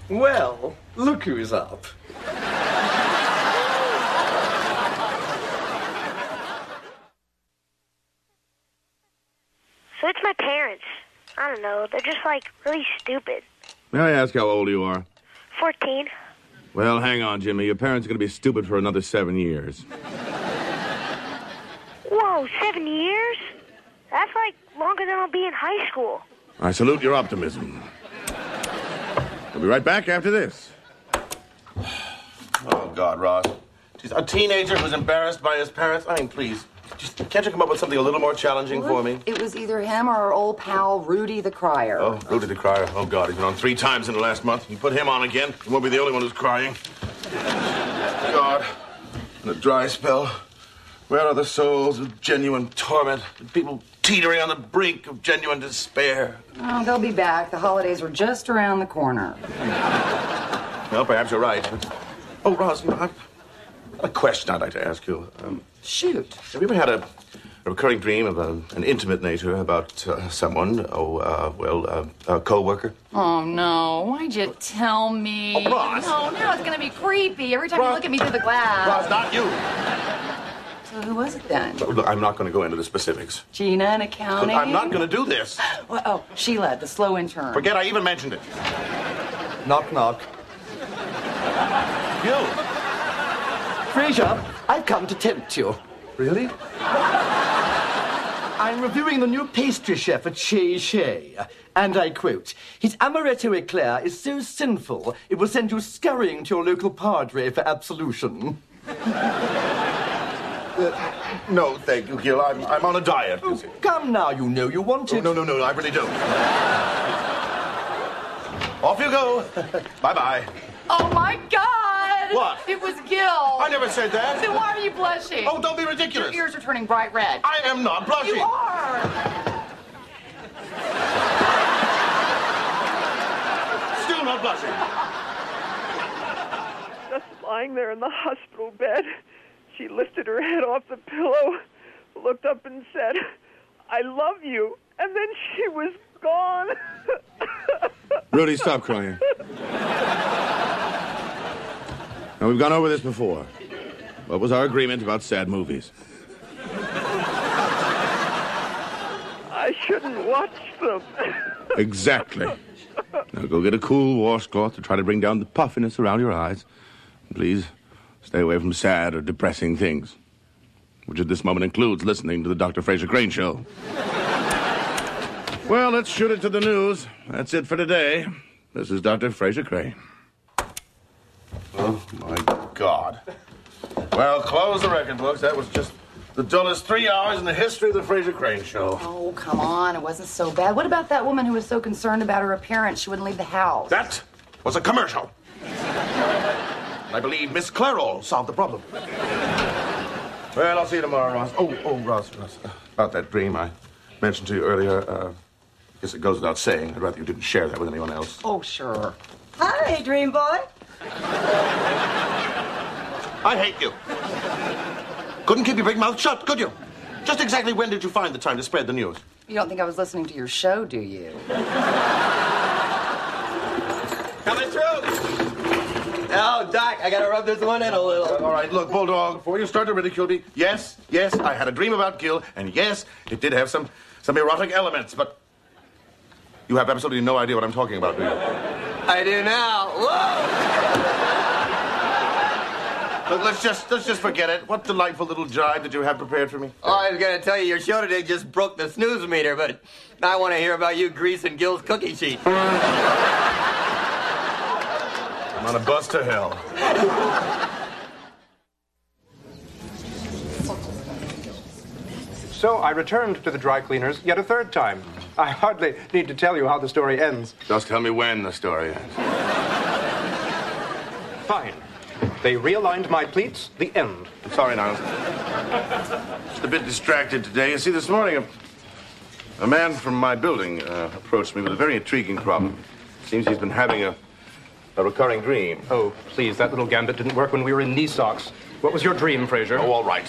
Well, look who's up. So it's my parents. I don't know. They're just, like, really stupid. May I ask how old you are? 14. Well, hang on, Jimmy. Your parents are going to be stupid for another 7 years. Whoa, 7 years? That's, like, longer than I'll be in high school. I salute your optimism. We'll be right back after this. Oh, God, Ross. Jeez, a teenager who's embarrassed by his parents? I mean, please. Just, can't you come up with something a little more challenging for me? It was either him or our old pal, Rudy the Crier. Oh, Rudy the Crier. Oh, God, he's been on 3 times in the last month. You put him on again, he won't be the only one who's crying. God, in a dry spell, where are the souls of genuine torment? People teetering on the brink of genuine despair. Oh, they'll be back. The holidays are just around the corner. Well, perhaps you're right. But... Oh, Ross, you know, I've got a question I'd like to ask you. Shoot. Have you ever had a recurring dream of an intimate nature about someone, a co-worker? Oh, no. Why'd you tell me? Oh, Ross! No, now it's going to be creepy every time you look at me through the glass. Ross, not you! So who was it then? Look, I'm not going to go into the specifics. Gina in accounting? Look, I'm not going to do this. Well, oh, Sheila, the slow intern. Forget I even mentioned it. Knock, knock. You! Frasier, I've come to tempt you. Really? I'm reviewing the new pastry chef at Chez Chez. And I quote, his amaretto eclair is so sinful, it will send you scurrying to your local padre for absolution. No, thank you, Gil. I'm on a diet. Oh, come now, you know you want it. No, I really don't. Off you go. Bye-bye. Oh, my God! What? It was Gil. I never said that. Then why are you blushing? Oh, don't be ridiculous. Your ears are turning bright red. I am not blushing. You are. Still not blushing. Just lying there in the hospital bed, she lifted her head off the pillow, looked up and said, I love you. And then she was gone. Rudy, stop crying. Now, we've gone over this before. What was our agreement about sad movies? I shouldn't watch them. Exactly. Now, go get a cool washcloth to try to bring down the puffiness around your eyes. And please, stay away from sad or depressing things, which at this moment includes listening to the Dr. Fraser Crane Show. Well, let's shoot it to the news. That's it for today. This is Dr. Fraser Crane. Oh, my God. Well, close the record books. That was just the dullest 3 hours in the history of the Fraser Crane Show. Oh, come on. It wasn't so bad. What about that woman who was so concerned about her appearance she wouldn't leave the house? That was a commercial. I believe Miss Clairol solved the problem. Well, I'll see you tomorrow, Ross. Oh, Ross. About that dream I mentioned to you earlier. I guess it goes without saying. I'd rather you didn't share that with anyone else. Oh, sure. Hi, Dream Boy. I hate you. Couldn't keep your big mouth shut, could you? Just exactly when did you find the time to spread the news? You don't think I was listening to your show, do you? Coming through. Oh, Doc, I gotta rub this one in a little. All right, look, Bulldog, before you start to ridicule me, yes, I had a dream about Gil, and yes, it did have some erotic elements, but you have absolutely no idea what I'm talking about, do you? I do now. Whoa! Look, let's just forget it. What delightful little jibe did you have prepared for me? Oh, I was gonna tell you your show today just broke the snooze meter, but I want to hear about you greasing Gil's cookie sheet. I'm on a bus to hell. So I returned to the dry cleaners yet a third time. I hardly need to tell you how the story ends. Just tell me when the story ends. Fine. They realigned my pleats. The end. I'm sorry, Niles. Just a bit distracted today. You see, this morning, a man from my building approached me with a very intriguing problem. Seems he's been having a recurring dream. Oh, please, that little gambit didn't work when we were in knee socks. What was your dream, Fraser? Oh, all right.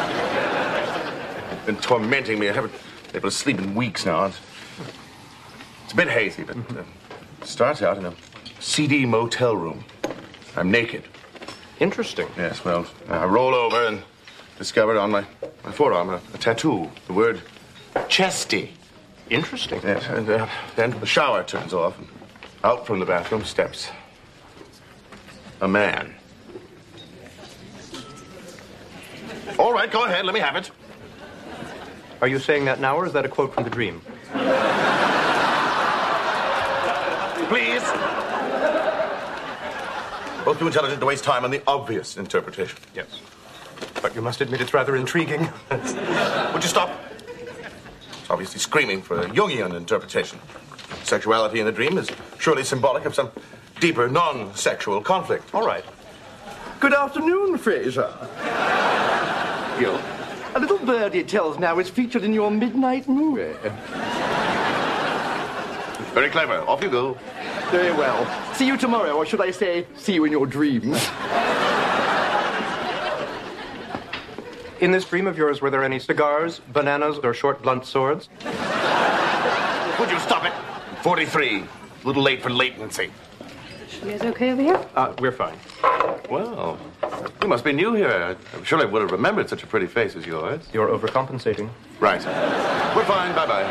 Been tormenting me. I haven't been able to sleep in weeks now. It's a bit hazy, but it starts out in a seedy motel room. I'm naked. Interesting. Yes, well, I roll over and discovered on my forearm a tattoo. The word chesty. Interesting. Yes, and then the shower turns off, and out from the bathroom steps a man. All right, go ahead. Let me have it. Are you saying that now, or is that a quote from the dream? Please. Both too intelligent to waste time on the obvious interpretation. Yes. But you must admit it's rather intriguing. Would you stop? It's obviously screaming for a Jungian interpretation. Sexuality in the dream is surely symbolic of some deeper, non-sexual conflict. All right. Good afternoon, Fraser. You. A little birdie tells now is featured in your midnight movie. Very clever. Off you go. Very well. See you tomorrow, or should I say, see you in your dreams. In this dream of yours, were there any cigars, bananas, or short, blunt swords? Would you stop it? 43. A little late for latency. You guys okay over here? We're fine. Well, you must be new here. I'm sure I would have remembered such a pretty face as yours. You're overcompensating. Right. We're fine. Bye-bye.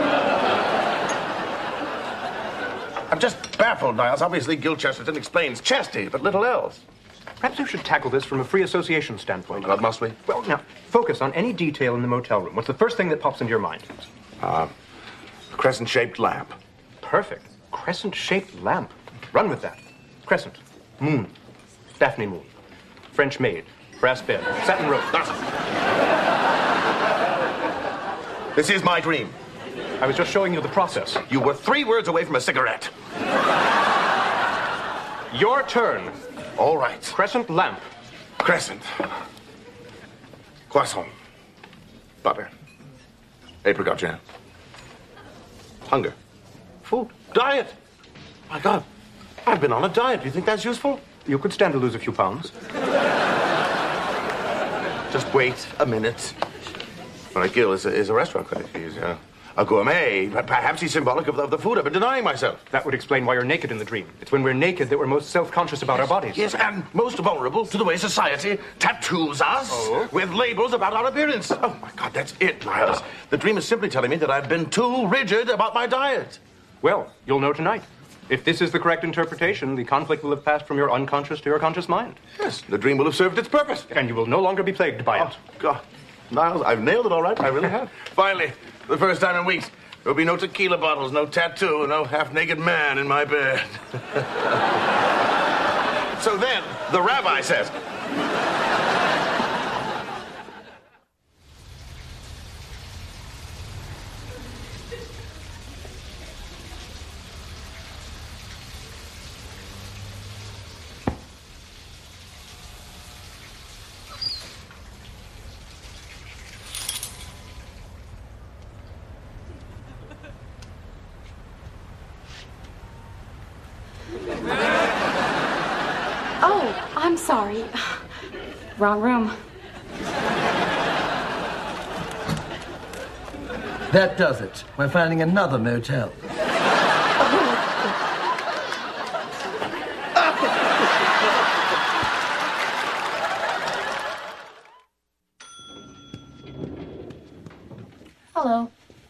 I'm just baffled, Niles. Obviously, Gil Chesterton explains chesty, but little else. Perhaps we should tackle this from a free association standpoint. Oh, God, must we? Well, now, focus on any detail in the motel room. What's the first thing that pops into your mind? Crescent-shaped lamp. Perfect. Crescent-shaped lamp. Run with that. Crescent. Moon. Daphne moon. French maid. Brass bed. Satin rope. This is my dream. I was just showing you the process. You were 3 words away from a cigarette. Your turn. All right. Crescent lamp. Crescent. Croissant. Butter. Apricot jam. Hunger. Food. Diet. My God. I've been on a diet. Do you think that's useful? You could stand to lose a few pounds. Just wait a minute. All right, Gil is a restaurant critic. He's a gourmet. Perhaps he's symbolic of the food I've been denying myself. That would explain why you're naked in the dream. It's when we're naked that we're most self-conscious about our bodies. Yes, and most vulnerable to the way society tattoos us with labels about our appearance. Oh, my God, that's it, Niles. The dream is simply telling me that I've been too rigid about my diet. Well, you'll know tonight. If this is the correct interpretation, the conflict will have passed from your unconscious to your conscious mind. Yes, the dream will have served its purpose. And you will no longer be plagued by it. God. Niles, I've nailed it all right. I really have. Finally, for the first time in weeks, there'll be no tequila bottles, no tattoo, no half-naked man in my bed. So then, the rabbi says... Oh, I'm sorry. Wrong room. That does it. We're finding another motel. Hello.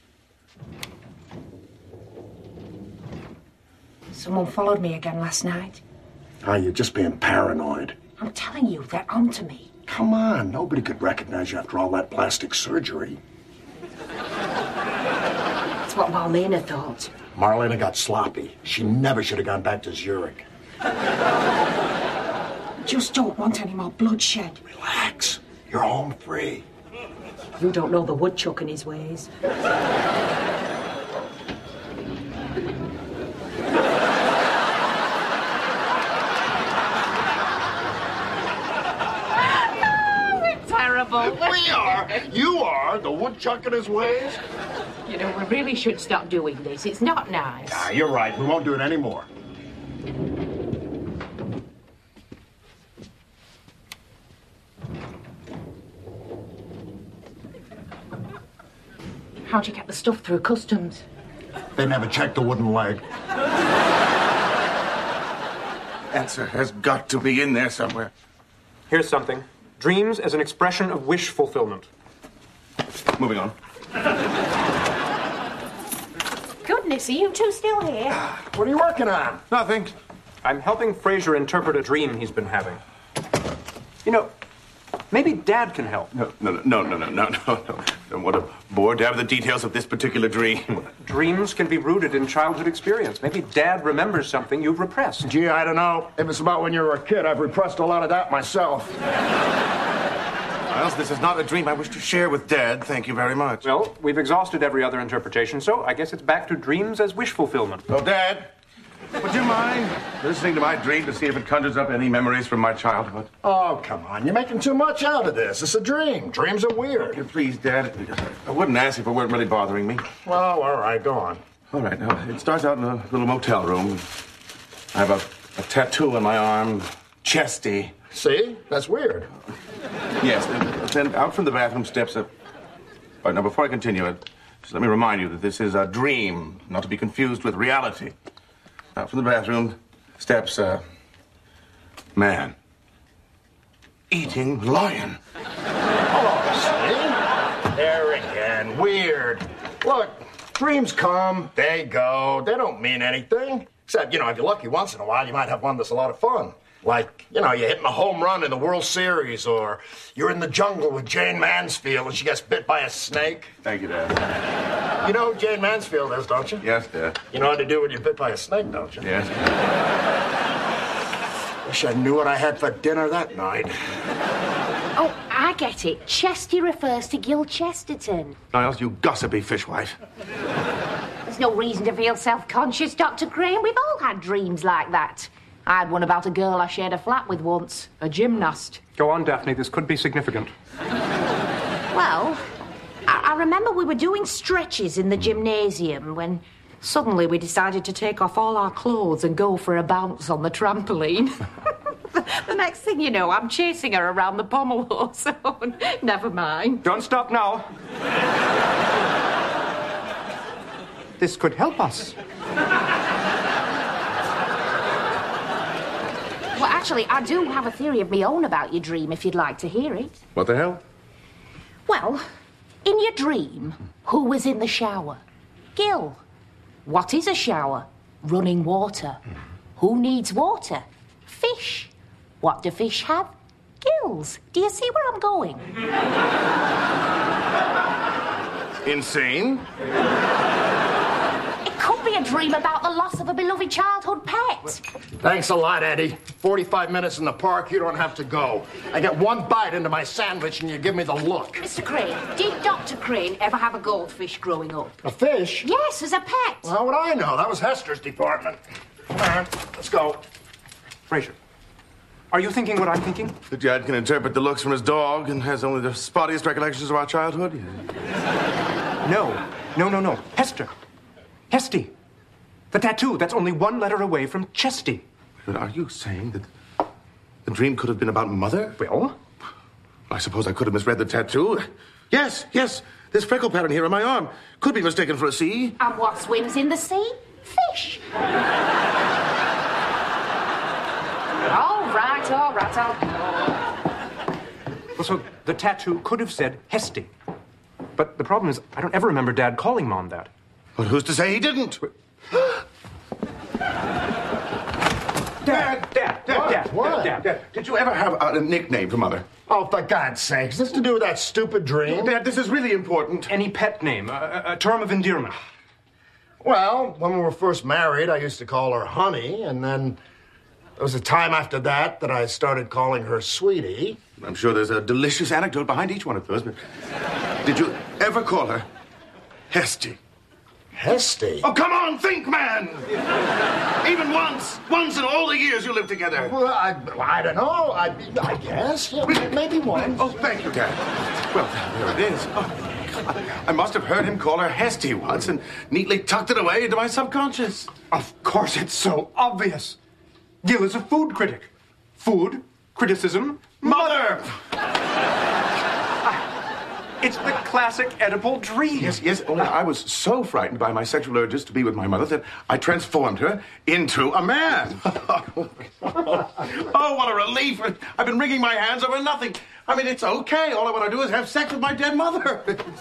Someone followed me again last night. Ah, you're just being paranoid. I'm telling you, they're onto me. Come on, nobody could recognize you after all that plastic surgery. That's what Marlena thought. Marlena got sloppy. She never should have gone back to Zurich. Just don't want any more bloodshed. Relax. You're home free. You don't know the woodchuck and his ways. Terrible. We are. You are. The woodchuck and his ways. You know, we really should stop doing this. It's not nice. Ah, you're right. We won't do it anymore. How'd you get the stuff through customs? They never checked the wooden leg. answer has got to be in there somewhere. Here's something. Dreams as an expression of wish fulfillment. Moving on. Goodness, are you two still here? What are you working on? Nothing. I'm helping Fraser interpret a dream he's been having. You know, maybe Dad can help. No. Don't want to bore Dad with the details of this particular dream. Dreams can be rooted in childhood experience. Maybe Dad remembers something you've repressed. Gee, I don't know. If it's about when you were a kid, I've repressed a lot of that myself. Miles, this is not a dream I wish to share with Dad. Thank you very much. Well, we've exhausted every other interpretation, so I guess it's back to dreams as wish fulfillment. Oh, Dad, would you mind listening to my dream to see if it conjures up any memories from my childhood? Oh, come on. You're making too much out of this. It's a dream. Dreams are weird. Please, Dad. I wouldn't ask if it weren't really bothering me. Well, all right. Go on. All right. Now, it starts out in a little motel room. I have a tattoo on my arm, Chesty. See? That's weird. Yes. Then out from the bathroom steps a... All right, now, before I continue, just let me remind you that this is a dream, not to be confused with reality. Out from the bathroom steps a man. Eating lion. Oh, see? There again. Weird. Look, dreams come, they go. They don't mean anything. Except, if you're lucky once in a while, you might have one that's a lot of fun. Like, you're hitting a home run in the World Series, or you're in the jungle with Jane Mansfield and she gets bit by a snake. Thank you, Dad. You know who Jane Mansfield is, don't you? Yes, Dad. You know what to do when you're bit by a snake, don't you? Yes. Wish I knew what I had for dinner that night. Oh, I get it. Chesty refers to Gil Chesterton. Niles, you gossipy fishwife. There's no reason to feel self-conscious, Dr. Crane. We've all had dreams like that. I had one about a girl I shared a flat with once, a gymnast. Go on, Daphne. This could be significant. Well, I remember we were doing stretches in the gymnasium when suddenly we decided to take off all our clothes and go for a bounce on the trampoline. The next thing you know, I'm chasing her around the pommel, so never mind. Don't stop now. This could help us. Well, actually, I do have a theory of my own about your dream, if you'd like to hear it. What the hell? Well, in your dream, who was in the shower? Gil. What is a shower? Running water. Who needs water? Fish. What do fish have? Gills. Do you see where I'm going? Insane? It could be a dream about the loss of a beloved childhood pet. Thanks a lot, Eddie. 45 minutes in the park, you don't have to go. I get one bite into my sandwich and you give me the look. Mr. Crane, did Dr. Crane ever have a goldfish growing up? A fish? Yes, as a pet. Well, how would I know? That was Hester's department. Come on, let's go. Fraser, are you thinking what I'm thinking? The Dad can interpret the looks from his dog and has only the spottiest recollections of our childhood? No. Hester. Hesty. The tattoo, that's only one letter away from Chesty. But are you saying that the dream could have been about Mother? Well? I suppose I could have misread the tattoo. Yes. This freckle pattern here on my arm could be mistaken for a C. And what swims in the sea? Fish. All right. Well, so the tattoo could have said Hesty. But the problem is, I don't ever remember Dad calling Mom that. Well, who's to say he didn't? Dad, did you ever have a nickname for Mother? Oh, for God's sakes, is this to do with that stupid dream? Dad, this is really important. Any pet name, a term of endearment. Well, when we were first married, I used to call her Honey, and then there was a time after that I started calling her Sweetie. I'm sure there's a delicious anecdote behind each one of those, but did you ever call her Hesty? Hesty? Oh, come on, think, man! Even once in all the years you lived together. Well, I don't know. I guess. Yeah, maybe once. Oh, thank you, Dad. Well, there it is. Oh, God. I must have heard him call her Hesty once and neatly tucked it away into my subconscious. Of course, it's so obvious. Gil is a food critic. Food, criticism, Mother! It's the classic Oedipal dream. Yes, only I was so frightened by my sexual urges to be with my mother that I transformed her into a man. Oh, what a relief. I've been wringing my hands over nothing. I mean, it's okay. All I want to do is have sex with my dead mother.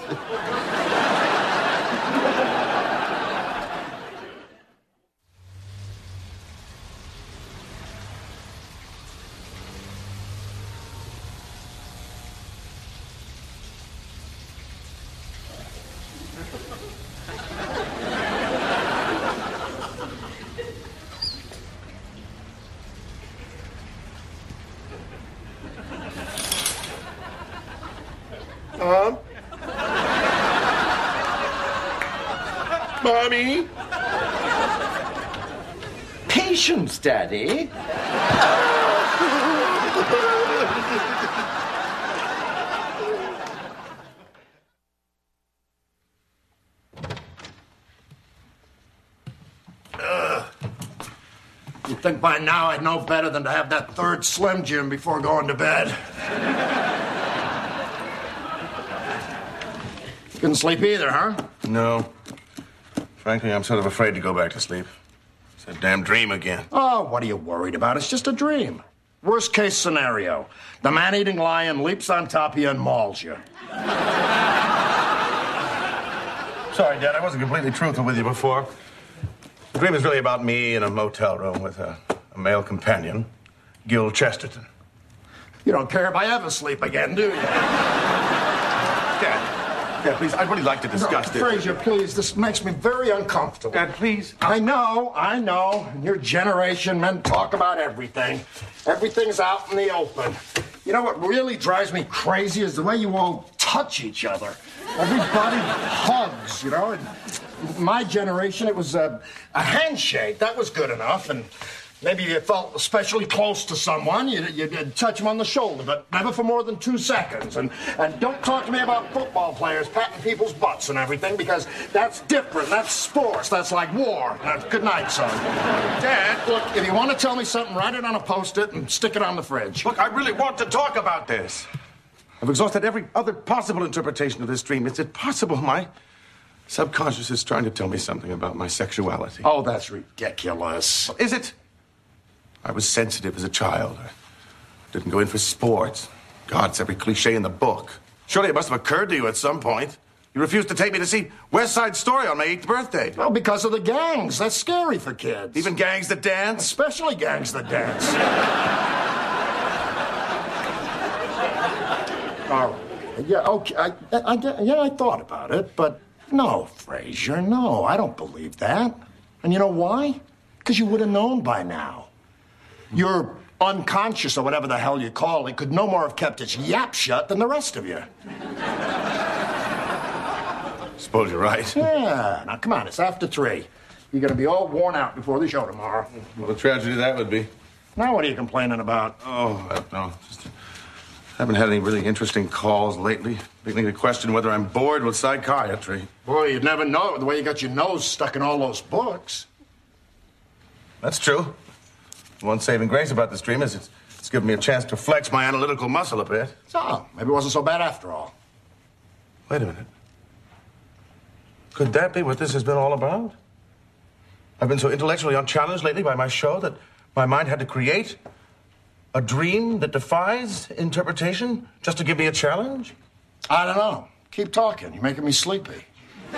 Mommy? Patience, Daddy. You'd think by now I'd know better than to have that third Slim Jim before going to bed. Couldn't sleep either, huh? No. Frankly, I'm sort of afraid to go back to sleep. It's a damn dream again. Oh, what are you worried about? It's just a dream. Worst case scenario. The man-eating lion leaps on top of you and mauls you. Sorry, Dad, I wasn't completely truthful with you before. The dream is really about me in a motel room with a male companion, Gil Chesterton. You don't care if I ever sleep again, do you? Dad, please, I'd really like to discuss this. Frazier, please, this makes me very uncomfortable. Dad, please. I know. In your generation, men talk about everything. Everything's out in the open. You know what really drives me crazy is the way you all touch each other. Everybody hugs, you know. In my generation, it was a handshake. That was good enough. And maybe you felt especially close to someone, you'd touch them on the shoulder, but never for more than 2 seconds. And don't talk to me about football players patting people's butts and everything, because that's different. That's sports. That's like war. Good night, son. Dad, look, if you want to tell me something, write it on a Post-it and stick it on the fridge. Look, I really want to talk about this. I've exhausted every other possible interpretation of this dream. Is it possible my subconscious is trying to tell me something about my sexuality? Oh, that's ridiculous. Is it? I was sensitive as a child. I didn't go in for sports. God, it's every cliche in the book. Surely it must have occurred to you at some point. You refused to take me to see West Side Story on my 8th birthday. Well, because of the gangs. That's scary for kids. Even gangs that dance? Especially gangs that dance. All right. Yeah, okay. I thought about it, but no, Frazier, no. I don't believe that. And you know why? Because you would have known by now. Your unconscious, or whatever the hell you call it, could no more have kept its yap shut than the rest of you. Suppose you're right. Yeah. Now, come on. It's after 3. You're going to be all worn out before the show tomorrow. What a tragedy that would be. Now, what are you complaining about? Oh, no. Just haven't had any really interesting calls lately. Beginning to question whether I'm bored with psychiatry. Boy, you'd never know it the way you got your nose stuck in all those books. That's true. One saving grace about this dream is it's given me a chance to flex my analytical muscle a bit. So, maybe it wasn't so bad after all. Wait a minute. Could that be what this has been all about? I've been so intellectually unchallenged lately by my show that my mind had to create a dream that defies interpretation just to give me a challenge? I don't know. Keep talking. You're making me sleepy.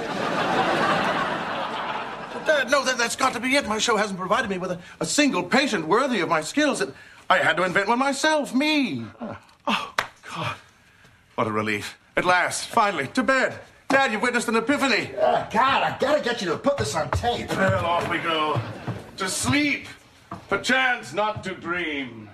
No, that's got to be it. My show hasn't provided me with a single patient worthy of my skills. I had to invent one myself, me. Oh, God. What a relief. At last, finally, to bed. Dad, you've witnessed an epiphany. God, I gotta get you to put this on tape. Well, off we go. To sleep, perchance not to dream.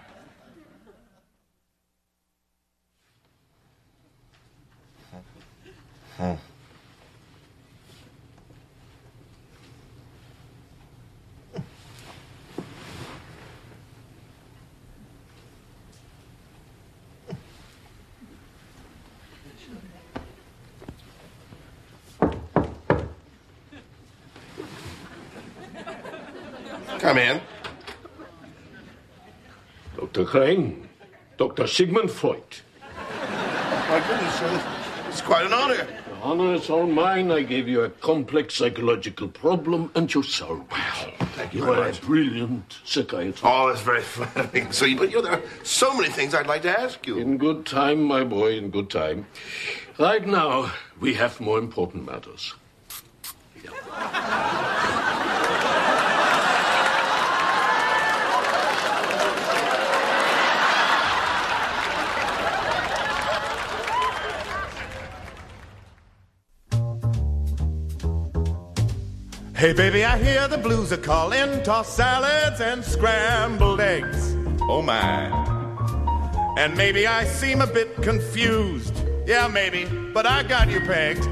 Come in. Dr. Klein, Dr. Sigmund Freud. My goodness, It's quite an honor. The honor is all mine. I gave you a complex psychological problem, and you solved it. Thank you You very are much. a brilliant psychiatrist. Oh, that's very flattering. So, but there are so many things I'd like to ask you. In good time, my boy, in good time. Right now, we have more important matters. Hey, baby, I hear the blues are calling. Toss salads and scrambled eggs. Oh, my. And maybe I seem a bit confused. Yeah, maybe, but I got you pegged.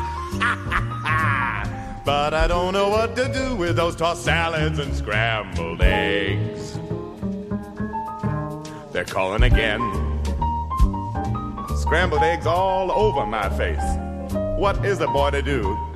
But I don't know what to do with those tossed salads and scrambled eggs. They're calling again. Scrambled eggs all over my face. What is a boy to do?